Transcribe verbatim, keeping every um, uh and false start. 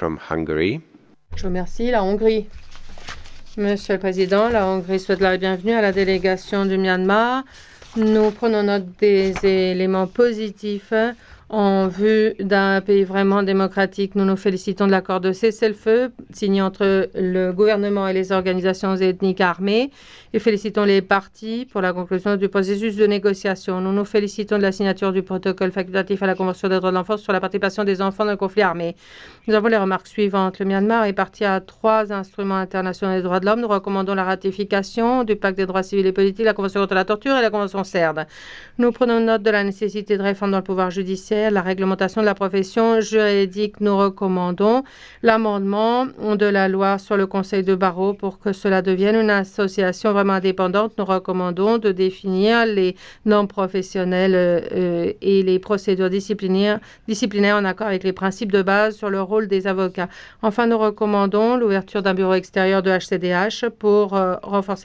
from Hungary. Je vous remercie. La Hongrie. Monsieur le Président, la Hongrie souhaite la bienvenue à la délégation du Myanmar. Nous prenons note des éléments positifs en vue d'un pays vraiment démocratique. Nous nous félicitons de l'accord de cessez-le-feu signé entre le gouvernement et les organisations ethniques armées et félicitons les partis pour la conclusion du processus de négociation. Nous nous félicitons de la signature du protocole facultatif à la Convention des droits de l'enfant sur la participation des enfants dans le conflit armé. Nous avons les remarques suivantes. Le Myanmar est partie à trois instruments internationaux des droits de l'homme. Nous recommandons la ratification du pacte des droits civils et politiques, la Convention contre la torture et la Convention CERD. Nous prenons note de la nécessité de réforme dans le pouvoir judiciaire, la réglementation de la profession juridique. Nous recommandons l'amendement de la loi sur le conseil de barreau pour que cela devienne une association vraiment indépendante. Nous recommandons de définir les normes professionnelles euh, et les procédures disciplinaires, disciplinaires en accord avec les principes de base sur le rôle des avocats. Enfin, nous recommandons l'ouverture d'un bureau extérieur de H C D H pour euh, renforcer